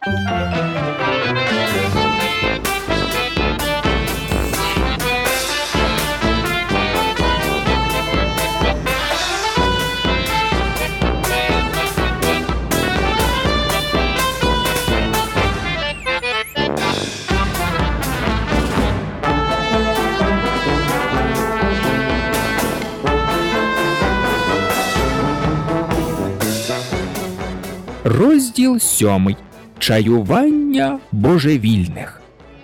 Розділ 7. Чаювання божевільних.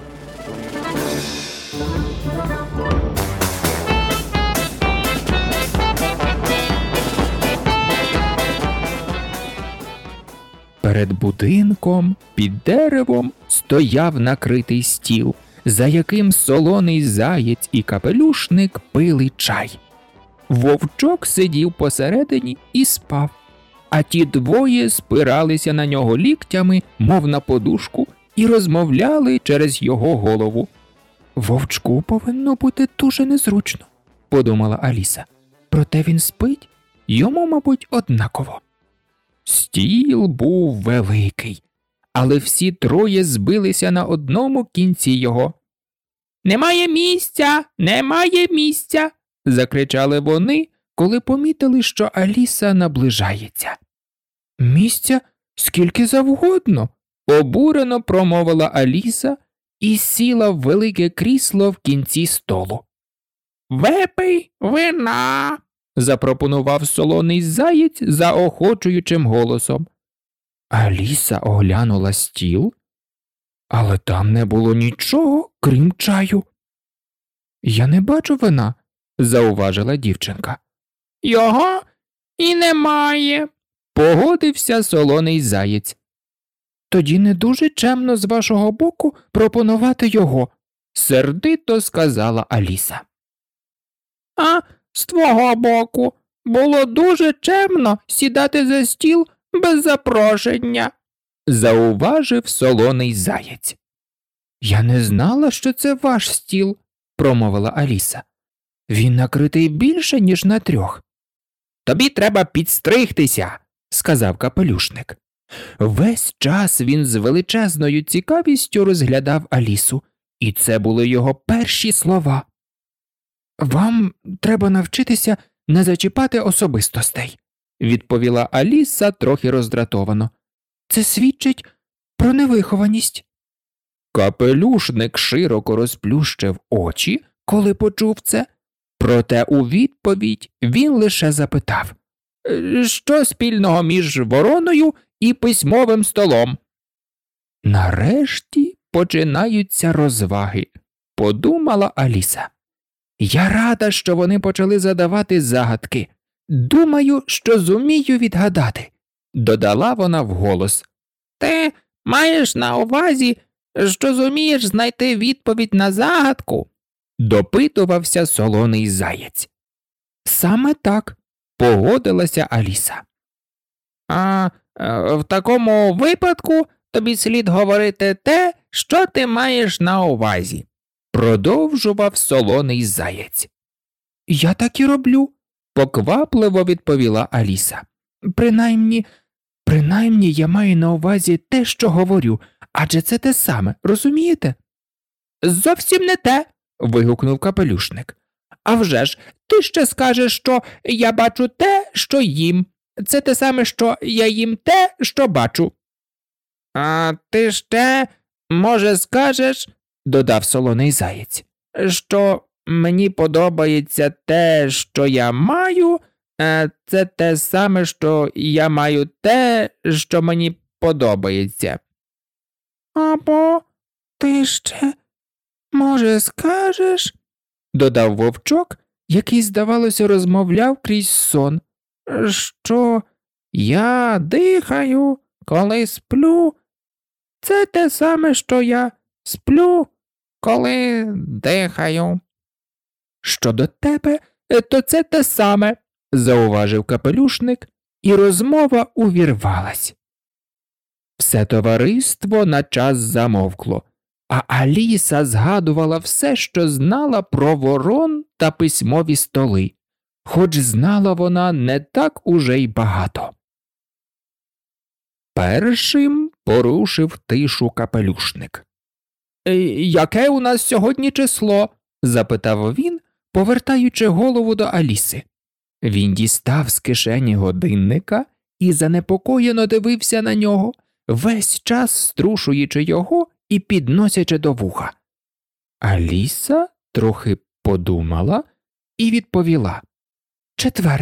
Перед будинком під деревом стояв накритий стіл, за яким Солоний Заєць і Капелюшник пили чай. Вовчок сидів посередині і спав, а ті двоє спиралися на нього ліктями, мов на подушку, і розмовляли через його голову. «Вовчку повинно бути дуже незручно», – подумала Аліса. «Проте він спить, йому, мабуть, однаково». Стіл був великий, але всі троє збилися на одному кінці його. «Немає місця! Немає місця!» – закричали вони, коли помітили, що Аліса наближається. «Місця скільки завгодно!» – обурено промовила Аліса і сіла в велике крісло в кінці столу. «Випий вина!» – запропонував Солоний Заєць заохочуючим голосом. Аліса оглянула стіл, але там не було нічого, крім чаю. «Я не бачу вина», – зауважила дівчинка. «Його і немає», – погодився Солоний Заєць. «Тоді не дуже чемно з вашого боку пропонувати його», – сердито сказала Аліса. «А з твого боку було дуже чемно сідати за стіл без запрошення», – зауважив Солоний Заєць. «Я не знала, що це ваш стіл», – промовила Аліса. «Він накритий більше, ніж на 3». «Тобі треба підстригтися», – сказав Капелюшник. Весь час він з величезною цікавістю розглядав Алісу, і це були його перші слова. «Вам треба навчитися не зачіпати особистостей», – відповіла Аліса трохи роздратовано. «Це свідчить про невихованість». Капелюшник широко розплющив очі, коли почув це, проте у відповідь він лише запитав: «Що спільного між вороною і письмовим столом?» «Нарешті починаються розваги», – подумала Аліса. «Я рада, що вони почали задавати загадки. Думаю, що зумію відгадати», – додала вона вголос. «Ти маєш на увазі, що зумієш знайти відповідь на загадку?» – допитувався Солоний Заєць. «Саме так», – погодилася Аліса. «А в такому випадку тобі слід говорити те, що ти маєш на увазі», – продовжував Солоний Заєць. «Я так і роблю», – поквапливо відповіла Аліса. Принаймні я маю на увазі те, що говорю, адже це те саме, розумієте?» «Зовсім не те», – вигукнув Капелюшник. «А вже ж, ти ще скажеш, що я бачу те, що їм. Це те саме, що я їм те, що бачу». «А ти ще, може, скажеш, – додав Солоний Заєць, – що мені подобається те, що я маю, це те саме, що я маю те, що мені подобається». «Або ти ще, може, скажеш, – додав Вовчок, який, здавалося, розмовляв крізь сон, – що я дихаю, коли сплю. Це те саме, що я сплю, коли дихаю». «Щодо тебе, то це те саме», – зауважив Капелюшник, і розмова увірвалась. Все товариство на час замовкло, а Аліса згадувала все, що знала про ворон та письмові столи, хоч знала вона не так уже й багато. Першим порушив тишу капелюшник. Яке у нас сьогодні число? Запитав він, повертаючи голову до Аліси. Він дістав з кишені годинника і занепокоєно дивився на нього, весь час струшуючи його і підносячи до вуха. Аліса трохи подумала і відповіла. 4.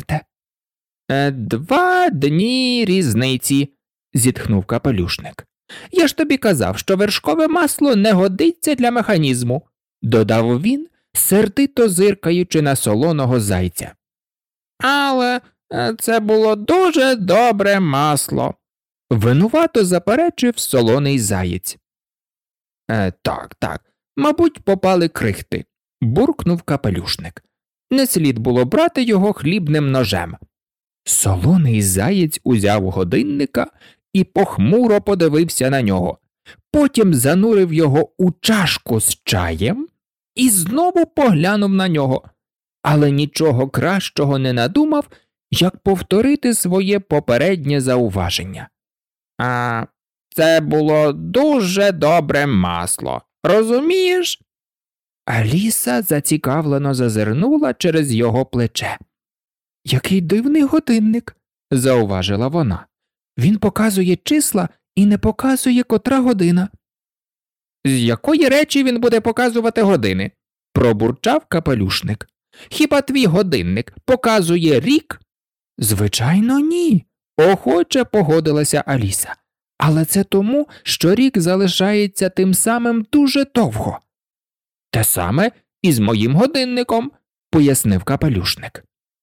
2 дні різниці, зітхнув капелюшник. Я ж тобі казав, що вершкове масло не годиться для механізму, додав він, сердито зиркаючи на солоного зайця. Але це було дуже добре масло, винувато заперечив солоний заєць. Так, мабуть, попали крихти, буркнув капелюшник. Не слід було брати його хлібним ножем. Солоний заєць узяв годинника і похмуро подивився на нього, потім занурив його у чашку з чаєм і знову поглянув на нього, але нічого кращого не надумав, як повторити своє попереднє зауваження. Це було дуже добре масло, розумієш? Аліса зацікавлено зазирнула через його плече. Який дивний годинник, зауважила вона. Він показує числа і не показує, котра година. З якої речі він буде показувати години? Пробурчав капелюшник. Хіба твій годинник показує рік? Звичайно, ні, охоче погодилася Аліса. Але це тому, що рік залишається тим самим дуже довго. Те саме і з моїм годинником, пояснив капелюшник.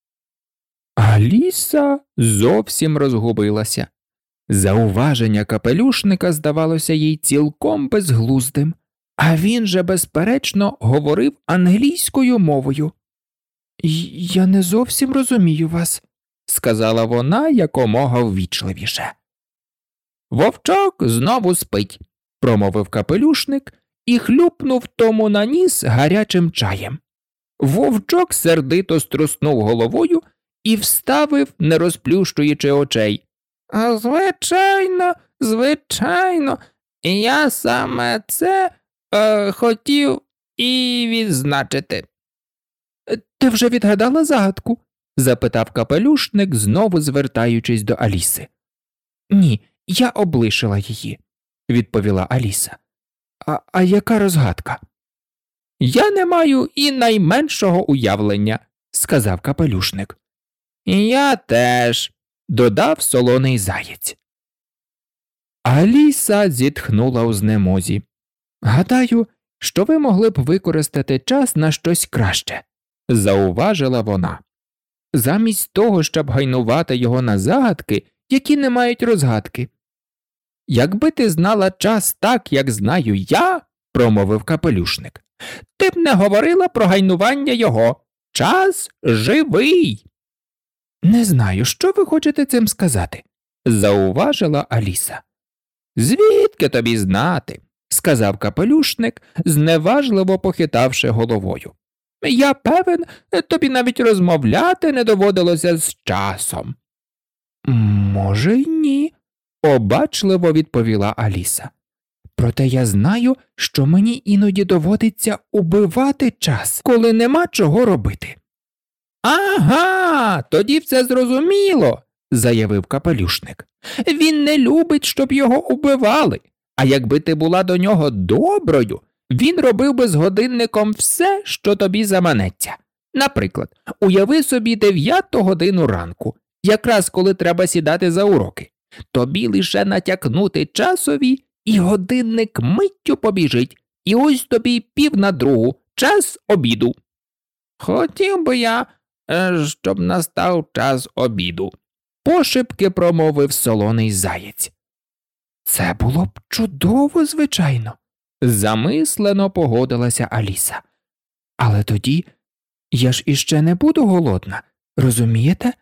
Аліса зовсім розгубилася. Зауваження капелюшника здавалося їй цілком безглуздим, а він же, безперечно, говорив англійською мовою. «Я не зовсім розумію вас», – сказала вона якомога ввічливіше. «Вовчок знову спить», – промовив капелюшник і хлюпнув тому на ніс гарячим чаєм. Вовчок сердито струснув головою і вставив, не розплющуючи очей. Звичайно, я саме це хотів і відзначити. Ти вже відгадала загадку? Запитав капелюшник, знову звертаючись до Аліси. Ні, я облишила її, відповіла Аліса. А яка розгадка? Я не маю і найменшого уявлення, сказав капелюшник. Я теж, додав солоний заєць. Аліса зітхнула у знемозі. Гадаю, що ви могли б використати час на щось краще, зауважила вона. Замість того, щоб гайнувати його на загадки, які не мають розгадки. Якби ти знала час так, як знаю я, промовив капелюшник, ти б не говорила про гайнування його. Час живий. Не знаю, що ви хочете цим сказати, зауважила Аліса. Звідки тобі знати, сказав капелюшник, зневажливо похитавши головою. Я певен, тобі навіть розмовляти не доводилося з часом. Може, й ні, обачливо відповіла Аліса. Проте я знаю, що мені іноді доводиться убивати час, коли нема чого робити. Ага, тоді все зрозуміло, заявив капелюшник. Він не любить, щоб його убивали, а якби ти була до нього доброю, він робив би з годинником все, що тобі заманеться. Наприклад, уяви собі 9-ту годину ранку, якраз коли треба сідати за уроки. Тобі лише натякнути часові, і годинник миттю побіжить, і ось тобі 1:30, час обіду. Хотів би я, щоб настав час обіду, пошепки промовив солоний заєць. Це було б чудово, звичайно, замислено погодилася Аліса. Але тоді я ж іще не буду голодна, розумієте?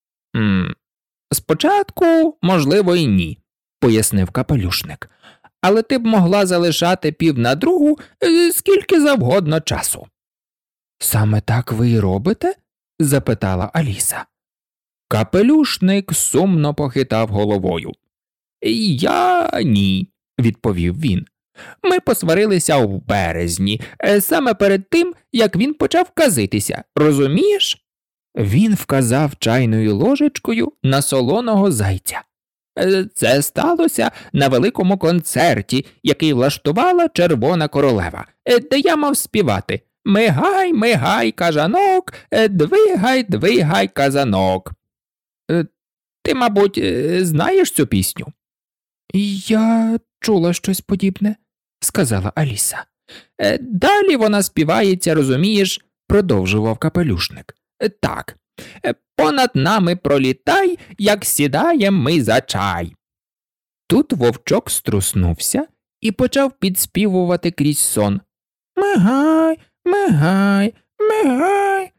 Спочатку, можливо, і ні, пояснив капелюшник. Але ти б могла залишати 1:30 скільки завгодно часу. Саме так ви й робите? Запитала Аліса. Капелюшник сумно похитав головою. Я ні, відповів він. Ми посварилися в березні, саме перед тим, як він почав казитися, розумієш? Він вказав чайною ложечкою на солоного зайця. Це сталося на великому концерті, який влаштувала Червона королева, де я мав співати «Мигай, мигай, кажанок, двигай, двигай, казанок». Ти, мабуть, знаєш цю пісню? Я чула щось подібне, сказала Аліса. Далі вона співається, розумієш, продовжував капелюшник. Так. Понад нами пролітай, як сідаєм ми за чай. Тут вовчок струснувся і почав підспівувати крізь сон. Мигай, мигай, мигай,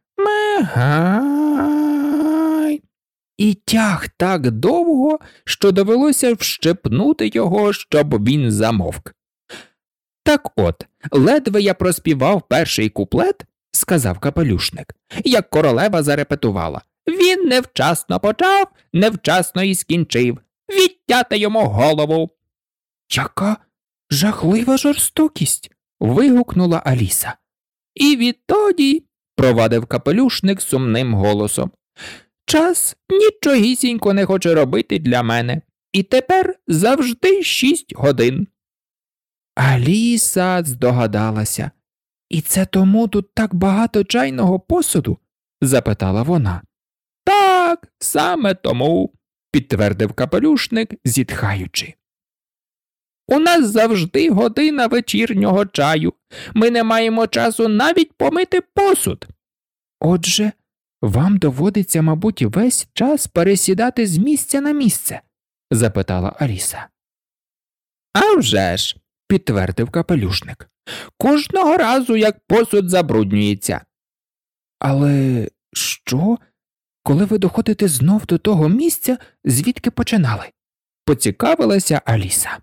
мигай. І тяг так довго, що довелося вщепнути його, щоб він замовк. Так от, ледве я проспівав перший куплет, сказав капелюшник, як королева зарепетувала. Він невчасно почав, невчасно і скінчив. Відтяти йому голову. Яка жахлива жорстокість. Вигукнула Аліса. І відтоді, провадив капелюшник сумним голосом, час нічогісінько не хоче робити для мене. І тепер завжди 6 годин. Аліса здогадалася. І це тому тут так багато чайного посуду? Запитала вона. Так, саме тому, підтвердив капелюшник, зітхаючи. У нас завжди година вечірнього чаю. Ми не маємо часу навіть помити посуд. Отже, вам доводиться, мабуть, весь час пересідати з місця на місце? Запитала Аліса. А вже ж, підтвердив капелюшник. Кожного разу, як посуд забруднюється. Але що? Коли ви доходите знов до того місця, звідки починали? Поцікавилася Аліса.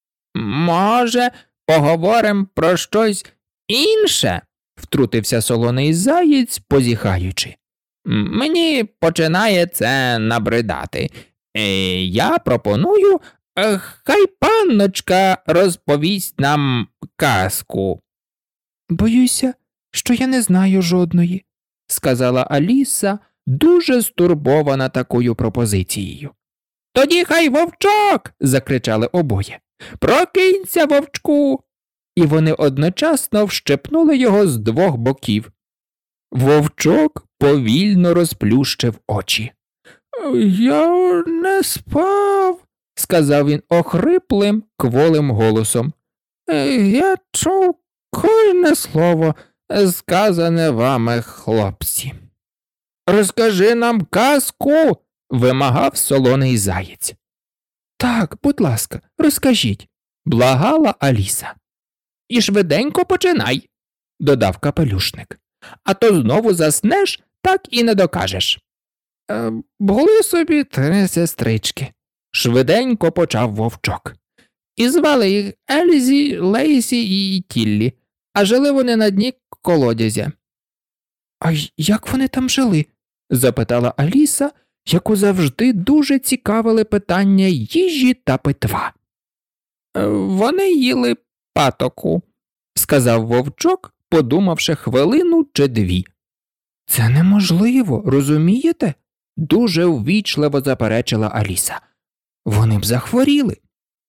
Може, поговоримо про щось інше? Втрутився солоний заєць, позіхаючи. Мені починає це набридати. Я пропоную, хай панночка розповість нам казку. Боюся, що я не знаю жодної, сказала Аліса, дуже стурбована такою пропозицією. Тоді хай вовчок, закричали обоє. Прокинься, вовчку. І вони одночасно вщепнули його з 2 боків. Вовчок повільно розплющив очі. Я не спав, сказав він охриплим, кволим голосом. Я чув кожне слово, сказане вами, хлопці. Розкажи нам казку, вимагав солоний заєць. Так, будь ласка, розкажіть, благала Аліса. І швиденько починай, додав капелюшник. А то знову заснеш, так і не докажеш. Були собі 3 сестрички, швиденько почав вовчок. І звали їх Ельзі, Лейсі і Тіллі, а жили вони на дні колодязя. А як вони там жили? Запитала Аліса, яку завжди дуже цікавили питання їжі та питва. Вони їли патоку, сказав вовчок, подумавши хвилину чи 2. Це неможливо, розумієте? Дуже ввічливо заперечила Аліса. Вони б захворіли.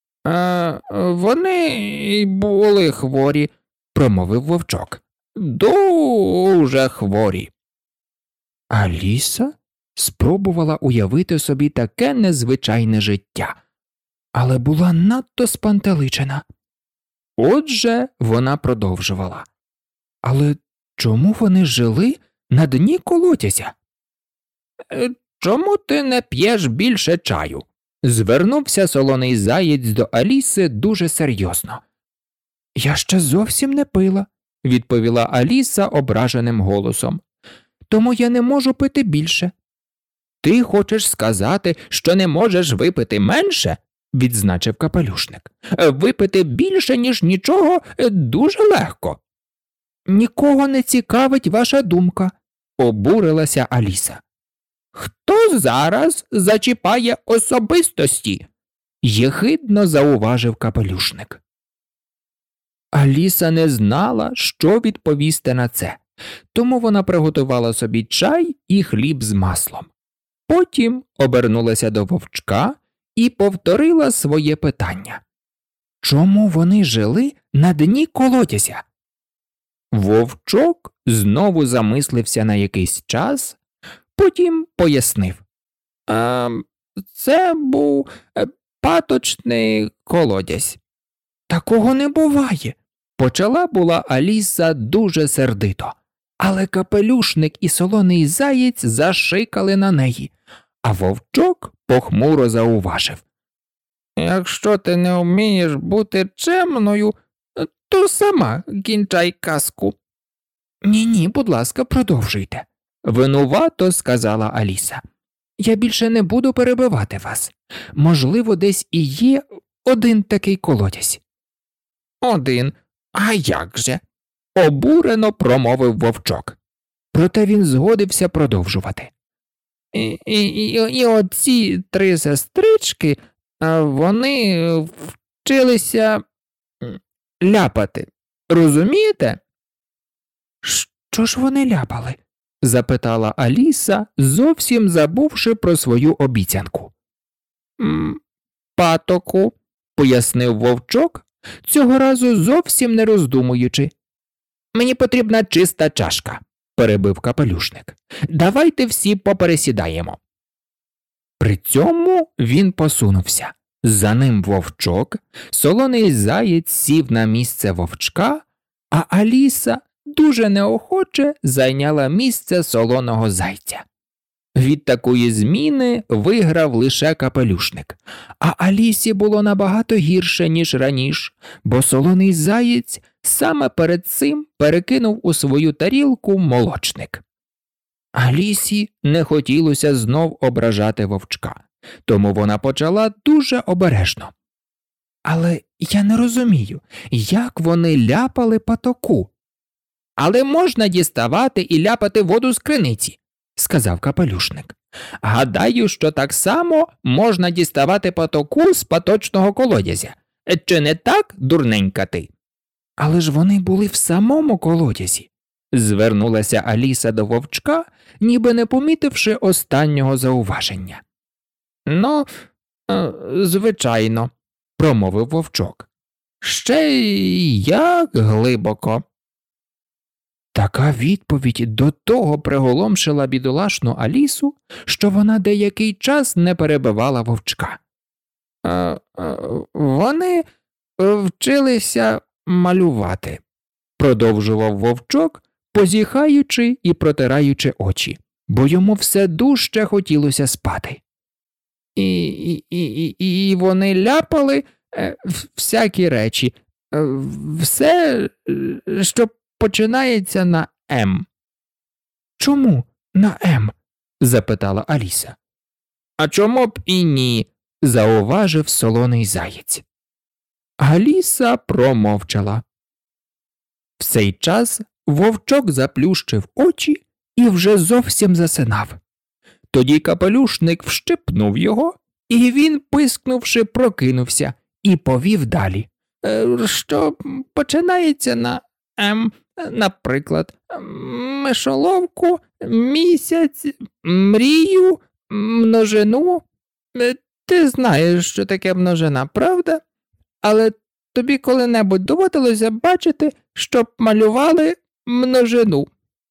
Вони й були хворі, промовив вовчок. Дуже хворі. Аліса спробувала уявити собі таке незвичайне життя, але була надто спантеличена. Отже, вона продовжувала. Але чому вони жили на дні колодязя? Чому ти не п'єш більше чаю? Звернувся солоний заєць до Аліси дуже серйозно. Я ще зовсім не пила, відповіла Аліса ображеним голосом. Тому я не можу пити більше. Ти хочеш сказати, що не можеш випити менше? Відзначив капелюшник. Випити більше, ніж нічого, дуже легко. Нікого не цікавить ваша думка, обурилася Аліса. Хто зараз зачіпає особистості? єхидно зауважив капелюшник. Аліса не знала, що відповісти на це, тому вона приготувала собі чай і хліб з маслом. Потім обернулася до вовчка і повторила своє питання. Чому вони жили на дні колодязя? Вовчок знову замислився на якийсь час, потім пояснив. Це був паточний колодязь. Такого не буває. Почала була Аліса дуже сердито, але капелюшник і солоний заєць зашикали на неї, а вовчок похмуро зауважив. Якщо ти не вмієш бути чемною, то сама кінчай казку. Ні, будь ласка, продовжуйте, винувато сказала Аліса. Я більше не буду перебивати вас. Можливо, десь і є один такий колодязь. Один? А як же? Обурено промовив вовчок. Проте він згодився продовжувати. І оці 3 сестрички, вони вчилися ляпати. Розумієте? Що ж вони ляпали? Запитала Аліса, зовсім забувши про свою обіцянку. Патоку, пояснив вовчок, цього разу зовсім не роздумуючи. Мені потрібна чиста чашка, перебив капелюшник. Давайте всі попересідаємо. При цьому він посунувся. За ним вовчок, солоний заєць сів на місце вовчка, а Аліса дуже неохоче зайняла місце солоного зайця. Від такої зміни виграв лише капелюшник, а Алісі було набагато гірше, ніж раніше, бо солоний заєць саме перед цим перекинув у свою тарілку молочник. Алісі не хотілося знов ображати вовчка, тому вона почала дуже обережно. Але я не розумію, як вони ляпали патоку. Але можна діставати і ляпати воду з криниці, сказав капелюшник. Гадаю, що так само можна діставати патоку з паточного колодязя. Чи не так, дурненька ти? Але ж вони були в самому колодязі, звернулася Аліса до вовчка, ніби не помітивши останнього зауваження. Ну, звичайно, промовив вовчок. Ще й як глибоко. Така відповідь до того приголомшила бідолашну Алісу, що вона деякий час не перебивала вовчка. Вони вчилися малювати, продовжував вовчок, позіхаючи і протираючи очі, бо йому все дужче хотілося спати. І вони ляпали всякі речі, все, що починається на М. Чому на М? Запитала Аліса. А чому б і ні? Зауважив солоний заєць. Аліса промовчала. В цей час вовчок заплющив очі і вже зовсім засинав. Тоді капелюшник вщипнув його, і він, пискнувши, прокинувся і повів далі. Що починається на М, наприклад, мишоловку, місяць, мрію, множину. Ти знаєш, що таке множина, правда? Але тобі коли-небудь доводилося бачити, щоб малювали множину?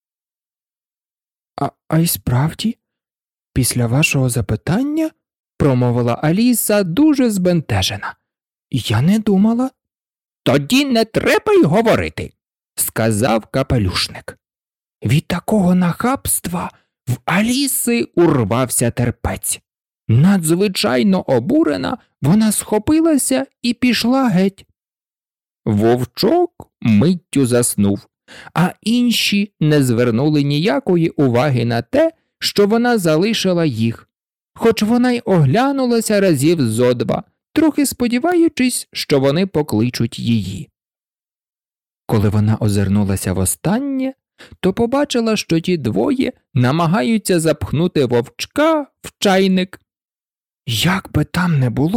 А й справді, після вашого запитання, промовила Аліса дуже збентежена. Я не думала. Тоді не треба й говорити, сказав капелюшник. Від такого нахабства в Аліси урвався терпець. Надзвичайно обурена, вона схопилася і пішла геть. Вовчок миттю заснув, а інші не звернули ніякої уваги на те, що вона залишила їх, хоч вона й оглянулася разів зо 2, трохи сподіваючись, що вони покличуть її. Коли вона озирнулася востаннє, то побачила, що ті двоє намагаються запхнути вовчка в чайник. Як би там не було,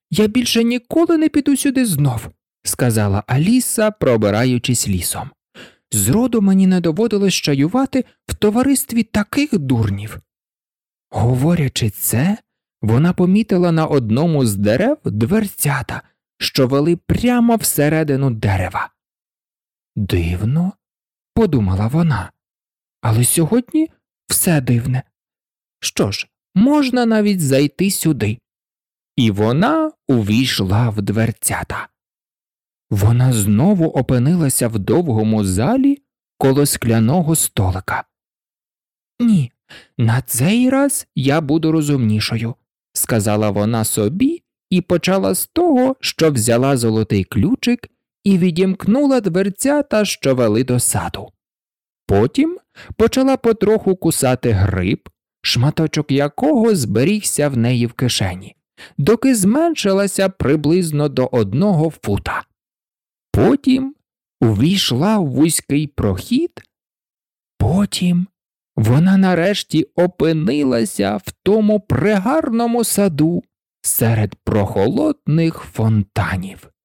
Я більше ніколи не піду сюди знов, сказала Аліса, пробираючись лісом. Зроду мені не доводилось чаювати в товаристві таких дурнів. Говорячи це, вона помітила на одному з дерев дверцята, що вели прямо всередину дерева. Дивно, подумала вона, але сьогодні все дивне. Що ж, можна навіть зайти сюди. І вона увійшла в дверцята. Вона знову опинилася в довгому залі коло скляного столика. Ні, на цей раз я буду розумнішою, сказала вона собі і почала з того, що взяла золотий ключик і відімкнула дверцята, що вели до саду. Потім почала потроху кусати гриб, шматочок якого зберігся в неї в кишені, доки зменшилася приблизно до 1 фута. Потім увійшла в вузький прохід, потім вона нарешті опинилася в тому прегарному саду серед прохолодних фонтанів.